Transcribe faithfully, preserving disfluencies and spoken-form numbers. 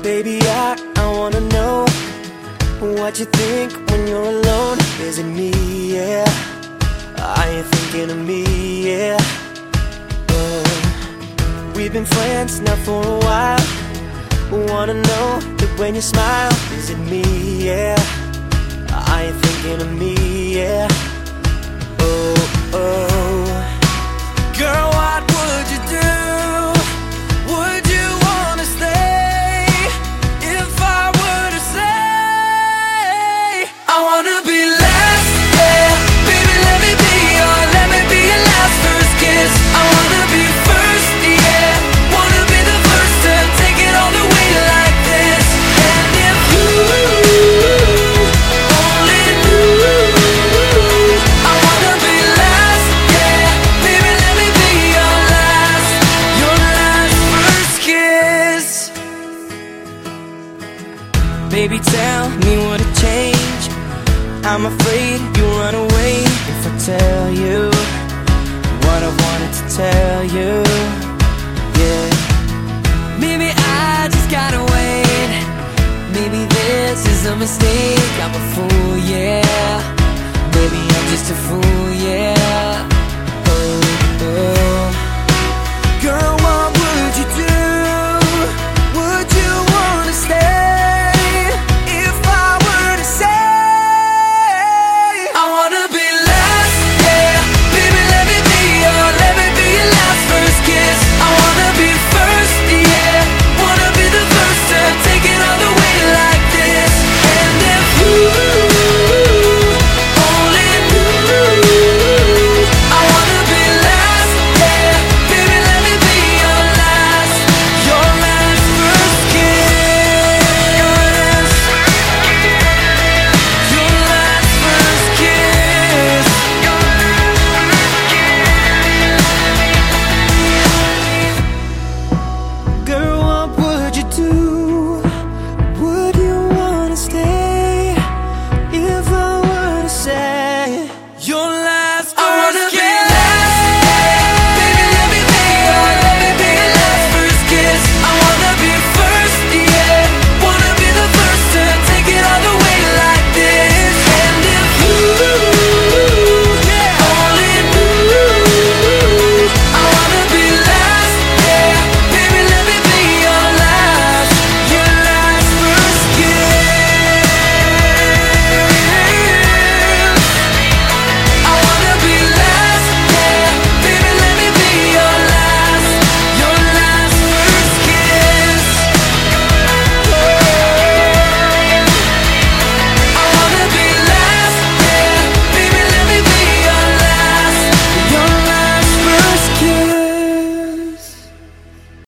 Baby, I, I wanna know what you think when you're alone. Is it me, yeah? Are you thinking of me, yeah? Oh, we've been friends now for a while. Wanna know that when you smile, is it me, yeah? Are you thinking of me, yeah? Oh, oh. Girl, what would you do? Would you wanna stay? If I were to say I wanna be last, yeah. Baby, let me be your, let me be your last first kiss. I wanna be first, yeah. Wanna be the first to take it all the way like this. And if you only knew, I wanna be last, yeah. Baby, let me be your last, your last first kiss. Baby, tell me what it changed. I'm afraid you'll run away if I tell you what I wanted to tell you, yeah. Maybe I just gotta wait. Maybe this is a mistake. I'm a fool, yeah. Maybe I'm just a fool, yeah.